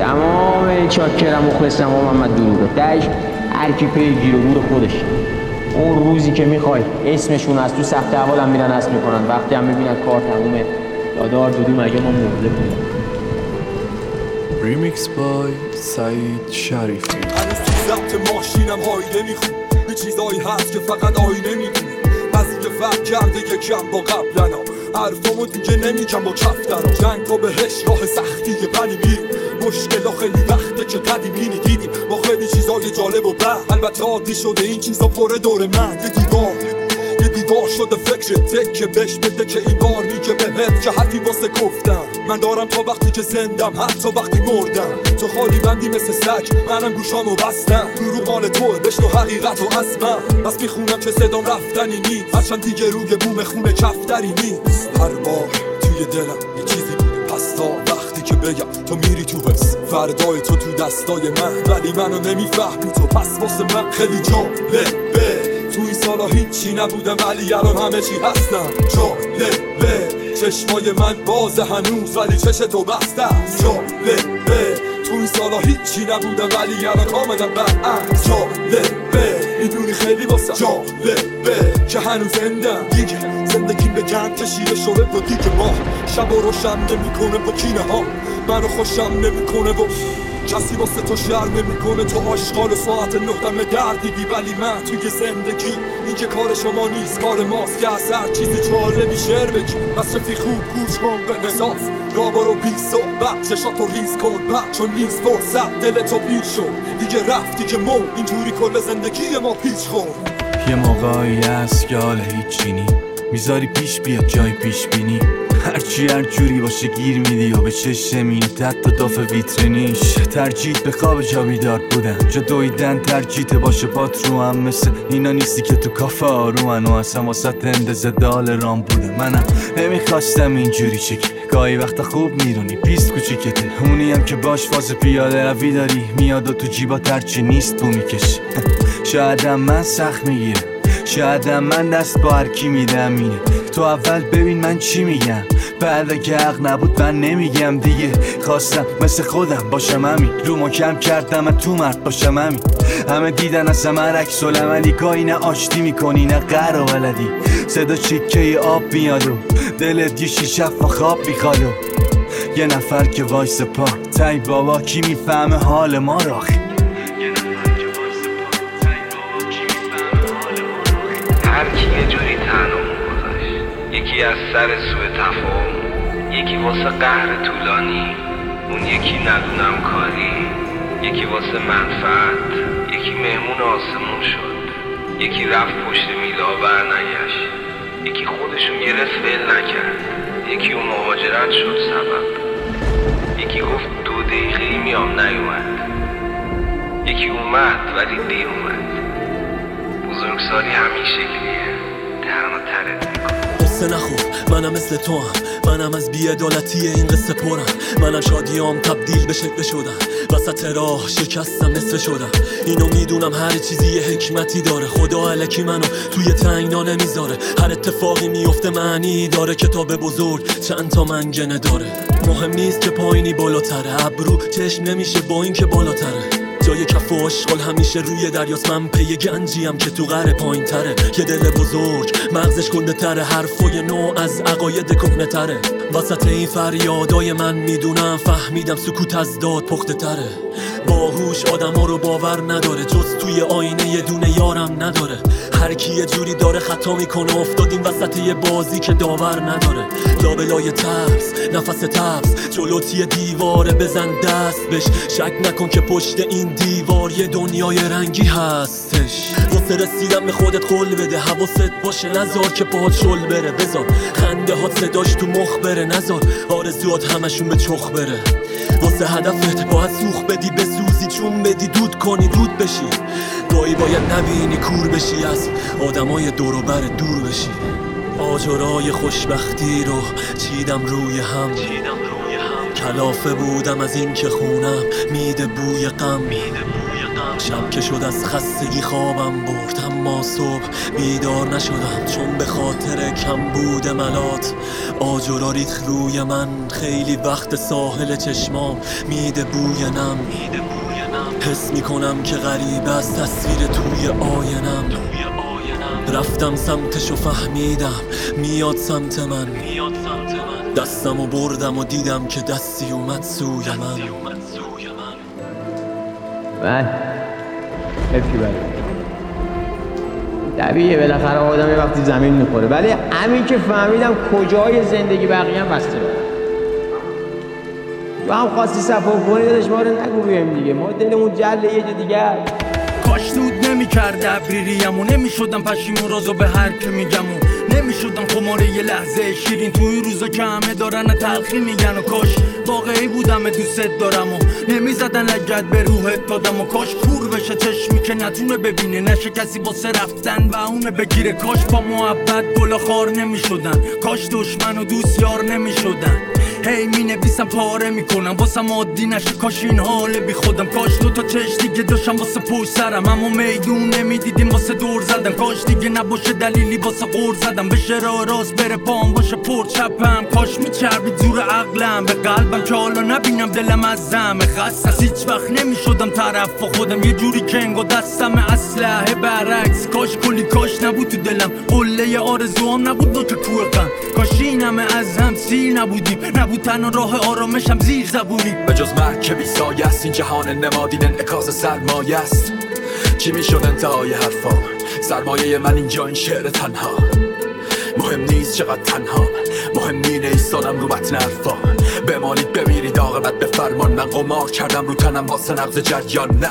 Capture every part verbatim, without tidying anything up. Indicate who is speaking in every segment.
Speaker 1: تمام چاکرم و خواستم و محمد دروغه تش هر کی پی گیر و گور خودش. اون روزی که میخوای اسمشون از تو سخت احوالم میرن اسم میکنن، وقتی هم میبینن کار تمومه دادار دودو مگه ما مرده بودیم.
Speaker 2: ریمیکس بای سعید شریفی.
Speaker 3: هنوز تو ضبط ماشینم هایده میخون، یه چیزایی هست که فقط آینه میدونی. بعضی که فرق کرده یکم با قبلنا، حرفامو دیگه نمیگم با کفترا. جنگ و بهش راه سختی ولی میریم، مشکلا خیلی وقته که قدیمی دیدیم. ما خیلی چیزای جالب و بد، البته عادی شده این چیزا پره دور من. یه دیوار یه دیوار شده فکر تکه بهش بده که این بار میگه بهت که حرفی واسه گفتم. من دارم تا وقتی که زندم، حتی وقتی مردم. تو خالی بندی مثل سگ، منم گوشامو بستم. دروغ مال توه، بشنو حقیقت و از من. بس میخونم که صدام رفتنی نیست، هرچند دیگه روی بوم خونه کفتری نیست. هر بار توی دلم یه چیزی بوده، پس تا وقتی که بگم تو میری تو بس، فردای تو تو دستای من، ولی منو نمیفهمی تو. پس واسه من خیلی جالبه تو این سالا هیچی نبودم، ولی الان همه چی هستم. جالبه چشمای من باز هنوز، ولی چش تو بسته است. جالبه تو این سالا هیچی نبودم، ولی الان کاملا برعکس. جالبه میدونی خیلی واسه جالبه که هنوز زندم. دیگه زندگیم به گند کشیده شده و دیگه ما شب و روشن نمیکنه با کینه ها، منو خوشم نمیکنه و کسی واسه تو شر نمیکنه. تو آشغال ساعت نهدم دردیدی، ولی من توی زندگی این که کار شما نیست کار ماست. که از هر چیزی جالبی شعر بگی، بس رفی خوب گوش کن به نساز را برو بی صحبت، چشاتو ریز کن بد چون نیست فرصت. دل تو پیر شد دیگه رفتی که مو، اینجوری کل زندگی ما پیچ خورد.
Speaker 2: یه موقعی هست که حال هیچی نی، میذاری پیش بیاد جای پیش بینی. هرچی هر جوری باشه گیر میدی و به چشم میینی تحت تا داف ویترینیش. ترجیح به خواب جا بیدار بودن، جا دویدن ترجیح باشه پات رو هم. مثل اینا نیستی که تو کافه آرومن و اصلا واسه اندازه دال رام بودن. منم نمیخواستم اینجوری شکل، گاهی وقتا خوب میرونی پیست کوچیکته، اونی هم که باش فاز پیاده روی داری میاد و تو جیبا ترچی نیست بو میکشی. شایدم من سخت میگیرم، شایدم من دست با هرکی میدم. اینه تو اول ببین من چی میگم، بعد اگه حق نبود من نمیگم دیگه. خواستم مثل خودم باشم همین، رو محکم کردم من تو مرد باشم همین. همه دیدن از من عکس العملی، گاهی نه آشتی میکنی نه قهر و ولدی. صدا چکه آب میاد و دلت یه شیشه و خواب میخواد و یه نفر که وایس پا تای بابا کی میفهمه حال ما رو.
Speaker 4: هر کی یه جوری تنها گذاشت، یکی از سر سوء تفاهم، یکی واسه قهر طولانی، اون یکی ندونم کاری، یکی واسه منفعت، یکی مهمون آسمون شد، یکی رفت پشت میلا برنگشت، یکی خودشون گرفت ول نکرد، یکی اون مهاجرت شد سبب، یکی گفت دو دقیقه میام نیومد، یکی اومد ولی دیر اومد. بزرگسالی همین شکلیه، تنها ترت میکنه.
Speaker 5: قصه نخور منم مثل تو هم، منم از بی‌عدالتی این قصه پرم. منم شادیام تبدیل به شکل شدن، وسط راه شکستم نصف شدم. اینو میدونم هر چیزی یه حکمتی داره، خدا الکی منو توی تنگنا نمیذاره. هر اتفاقی میفته معنی داره، کتاب بزرگ چند تا منگنه داره. مهم نیست که پایینی بالاتره، ابرو چشم نمیشه با این که بالاتره. جای کف و اشغال همیشه روی دریاست، من پی گنجیم که تو قره پایین تره. یه دل بزرگ مغزش گنده تره، حرفای نو از عقاید کهنه تره. وسط این فریادای من میدونم فهمیدم سکوت از داد پخته تره. باهوش آدم ها رو باور نداره، جز توی آینه یه دونه یارم نداره. هر کی یه جوری داره خطا میکنه، افتادیم وسط یه بازی که داور نداره. لابلای ترس نفس تبس، جلوتی دیواره بزن دست بش. شک نکن که پشت این دیوار یه دنیای رنگی هستش. واسه رسیدم به خودت قول بده، حواست باشه نزار که پاهات شل بره. بذار خنده هات صداش تو مخ بره، نزار آرزوات همشون به چخ بره. واسه هدفت باید سوخ بدی، بسوزی چون بدی دود کنی دود بشی. گاهی باید نبینی کور بشی، از آدمای دور و بر دور بشی. آجرای خوشبختی رو چیدم روی هم، کلافه بودم از این که خونم میده بوی غم. شب که شد از خستگی خوابم برد، اما صبح بیدار نشدم چون به خاطر کم بود ملات آجرا ریخت روی من. خیلی وقت ساحل چشمام میده بوی نم، حس میکنم که غریبه از تصویر توی آینم. رفتم سمتش و فهمیدم میاد سمت من، دستم و بردم و دیدم که دستی اومد سوی من.
Speaker 1: من افکی بله طبیعیه بالاخره آدم یه وقتی زمین میخوره، ولی همین که فهمیدم کجای زندگی بقیه هم بسته بره. تو هم خواستی صفا کنی داداش ما رو نگو بیم دیگه، ما دلمون جل یه جا دیگر.
Speaker 2: کاش دود نمی کرده ابریریمو، نمی شدم پشیمون رازو به هر که میگمو، نمی شدم خماره یه لحظه شیرین توی روزا که همه دارن تلخی میگن. و کاش واقعی بودم دوست دارم و نمی زدن لگد به روحت دادم. و کاش کور بشه چشمی که نتونه ببینه، نشه کسی واسه رفتن و اونه بگیره. کاش با محبت گلا خار نمی شدن، کاش دشمن و دوست یار نمی شدن. هی می نویسم پاره میکنم واسم عادی نشه، کاش این حال بی خودم. کاش دو تا چش دیگه داشتم واسه پشت سرم، اما میدون نمیدیدیم واسه دور زدن. کاش دیگه نباشه دلیلی واسه قور زدم، بشه راه راست بره پام باشه پر چپم. کاش میچربید زور عقلم به قلبم که حالا نبینم دلم از زم خست. از هیچ وقت نمیشدم طرف و خودم، یه جوری که انگا دستم اسلحه برعکس. کاش کلی کاش نبود تو دلم، قله آرزوام نبود دو که کوه غم. کاش این همه از هم سیر نبودیم، نبود تنها راه آرامشم زیر زبونی.
Speaker 3: به جز مرگ که بی سایه است، این جهان نمادین انعکاس سرمایه است. چی میشد انتهای حرفا؟ سرمایه من اینجا این شعر تنها. مهم نیست چقدر تنها، مهم نینه ایستادم رو متن حرفا. بمانید بمیرید عاقبت به فرمان، من قمار کردم رو تنم واسه نقض جریان. نه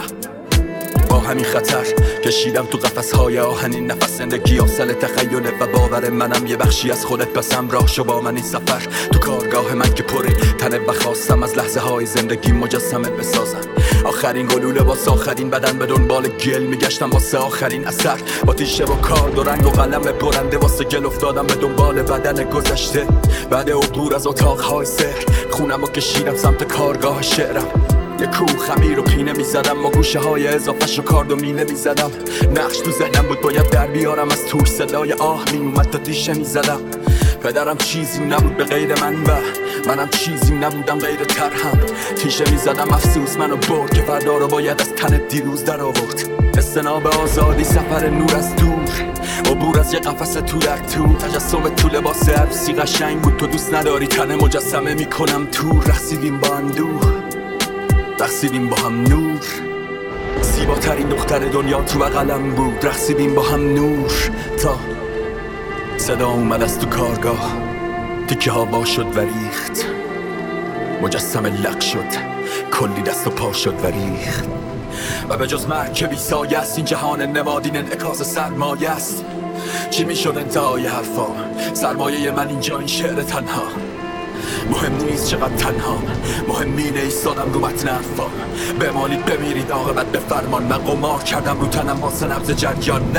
Speaker 3: با همین خطر کشیدم تو قفس‌های آهنین نفس. زندگی حاصل تخیله و باور منم، یه بخشی از خودت بسم راه شو با من این سفر. تو کارگاه من که پره تنه و خواستم از لحظه های زندگی مجسمه بسازم. آخرین گلوله واسه آخرین بدن، به دنبال گل میگشتم واسه آخرین اثر. با تیشه و کارد و رنگ و قلم برنده واسه گل افتادم به دنبال بدن گذشته. بعد عبور از اتاقهای سحر خونم و کشیدم سمت کارگاه شعرم. یه کوه خمیر و پینه میزدم و گوشه های اضافه‌شو کارد و مینه میزدم. نقش تو ذهنم بود باید در بیارم از تور، صدای آه میومد تا تیشه میزدم. پدرم چیزی نبود به غیر من و منم چیزی نبودم غیر ترهم. تیشه میزدم افسوس منو برد که فردا رو باید از تن دیروز در آورد. استناب آزادی، سفر نور از دور، عبور از یه قفس تو در تو. تجسم تو لباس عروسی قشنگ بود، تو دوست نداری تن مجسمه میکنم تو. رسیدیم با اندوه، رقصیدیم با هم نور، زیباترین دختر دنیا تو بغلم بود. رقصیدیم با هم نور تا صدا اومد از تو کارگاه، تیکه ها وا شد و ریخت. مجسمه لق شد، کلی دست و پا شد و ریخت. و به جز مرگ که بی سایه است، این جهان نمادین انعکاس سرمایه است. چی میشد انتهای حرفا؟ سرمایه من اینجا این شعر تنها. مهم نیست چقدر تنها، مهم مینه ایستادم رو متن حرفا. بمانید بمیرید عاقبت به فرمان، من قمار کردم رو تنم واسه نبض جریان. نه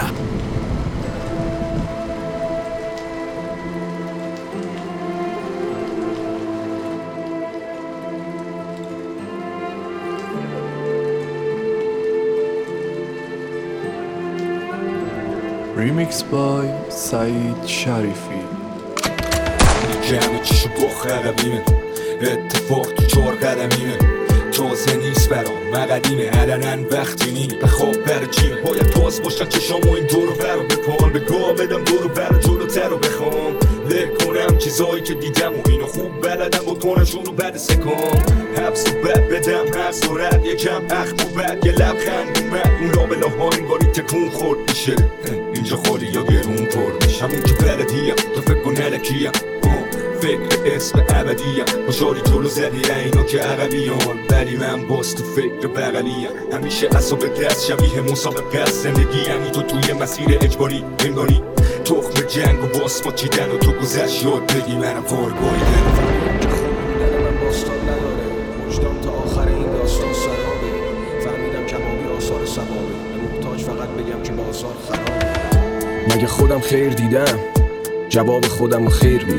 Speaker 6: Remix by سعید شریفی.
Speaker 3: جمع چیشو بخرمینه، اتفاق تو چار قدمینه. تازه نیست برام مقدیمه، علنن وقتی نی به خواب بر جیمه. باید باز باشن چشام و این دورو برو بپان، به گاه بدم دورو بر جلوتر رو بخوام. لک کنم چیزایی که دیدم و اینو خوب بلدم بکنم شروع بعد سکام. حبس و بد بدم حبس و رد یکم اخت و بد یه لبخند اومد. اون لابلا ها انگاری تکون خورد میشه، اینجا خالی یا گرون پر میشه. همون که بلدیم تو فکر کن نلکیم، فکر اسم ابدیم. باشاری جلو زدی اینا که عقبیان، ولی من باز تو فکر بغلیم. همیشه اصاب دست شبیه مسابقه است زندگی، یعنی تو توی مسیر اجباری انگاری. تخم جنگ و باس ما چیدن و تو گذشت یاد بگی منم کارگاهیدن.
Speaker 7: من باستان نداره، وجدان تا آخر این داستان سرابه. فهمیدم کمابی آثار سبابه، محتاج فقط بگم که بازار خرابه.
Speaker 8: مگه خودم خیر دیدم؟ جواب خودم رو خیر میدم.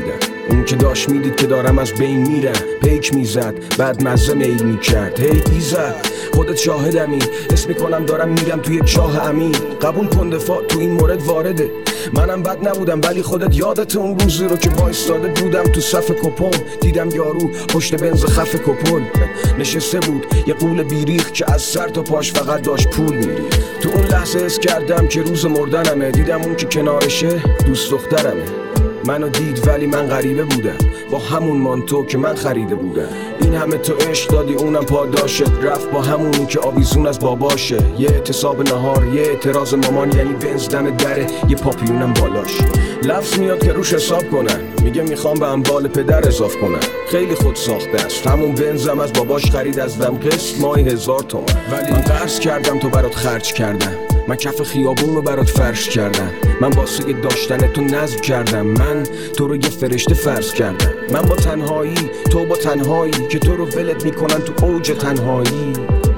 Speaker 7: اون که داشت میدید که دارم از بین میرم، پیک میزد بعد مزه میل میکرد. هی ایزد خودت شاهدمی، حس میکنم دارم میرم توی یک چاه عمیق. قبول کن دفاع تو این مورد وارده، منم بد نبودم ولی خودت یادت اون روزی رو که وایستاده بودم تو صف کپون، دیدم یارو پشت بنز خف کپل نشسته بود یه قول بیریخ که از سر تا پاش فقط داشت پول میری. تو اون لحظه حس کردم که روز مردنمه، دیدم اون که کنارشه دوست دخترمه. منو دید ولی من غریبه بودم، با همون مانتو که من خریده بودم. این همه تو عشق دادی اونم پاداشت، رفت با همونی که آویزون از باباشه. یه اعتصاب نهار، یه اعتراض مامان، یعنی بنز دم دره، یه پاپیونم بالاش. لفظ میاد که روش حساب کنن، میگه میخوام به اموال پدر اضاف کنن. خیلی خود ساخته است، همون بنزم از باباش خرید از دم قسط ماهی هزار تومن. ولی من قرض کردم تو برات خرج کردم، من کف خیابون رو برات فرش کردم، من واسه داشتن تو نظم کردم، من تو رو یه فرشته فرض کردم. من با تنهایی، تو با تنهایی که تو رو ولت میکنن تو اوج تنهایی.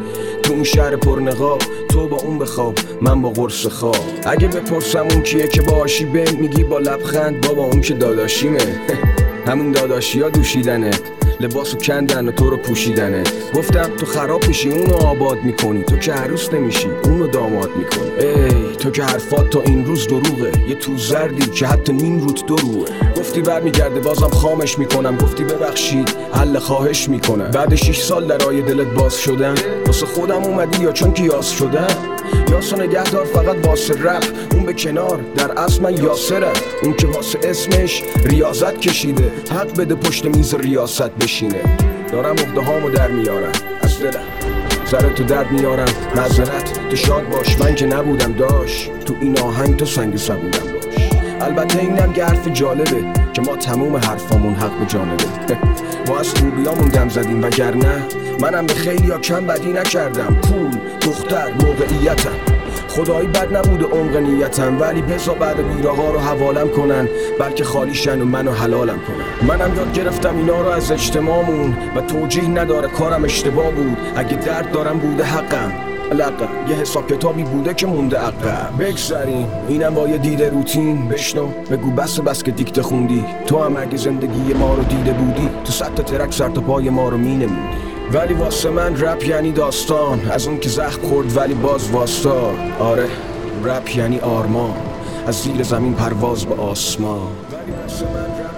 Speaker 7: تو اون شهر پرنقاب، تو با اون بخواب، من با قرص خواب. اگه بپرسم اون کیه که باهاشی بین، میگی با لبخند بابا اون که داداشیمه. همون داداشی ها دوشیدنه، لباسو کندن و تو رو پوشیدنه. گفتم تو خراب میشی اونو آباد میکنی، تو که عروس نمیشی اونو داماد میکنی. ای تو که حرفات تا این روز دروغه، یه تو زردی که حتی نیم روت دروغه. گفتی برمیگرده بازم خامش میکنم، گفتی ببخشید حل خواهش میکنم. بعد شش سال درای دلت باز شدم، واسه خودم اومدی یا چون که یاس شدم؟ یاسو نگهدار فقط واسه رپ، اون به کنار، در اصل من یاسرم. اون که واسه اسمش ریاضت کشیده، حق بده پشت میز ریاست بشینه. دارم عقده هامو در میارم از دلم، سر تو درد میارم معذرت، تو شاد باش من که نبودم داش، تو این آهنگ تو سنگ سبودم باش. البته اینم که حرف جالبه که ما تموم حرفامون حق به جانبه. ما از خوبیامون دم زدیم وگرنه منم به خیلی ها کم بدی نکردم. پول، دختر، موقعیتم، خدایی بد نبوده عمق نیتم، ولی بزا بعد بیره ها رو حوالم کنن، بلکه خالی شن و منو حلالم کنن. منم یاد گرفتم اینا رو از اجتماعمون و توجیه نداره کارم اشتباه بود. اگه درد دارم بوده حقم، لقم یه حساب کتابی بوده که مونده عقب. بگذاریم اینم با یه دیده روتین، بشنو بگو بس بس که دیکته خوندی. تو هم اگه زندگی ما رو دیده بودی، تو صد تا ترک سر تا پای ما رو مینمودی. ولی واسه من رپ یعنی داستان، از اون که زخم خورد ولی باز واستا. آره رپ یعنی آرمان، از زیر زمین پرواز به آسمان. ولی واسه من رپ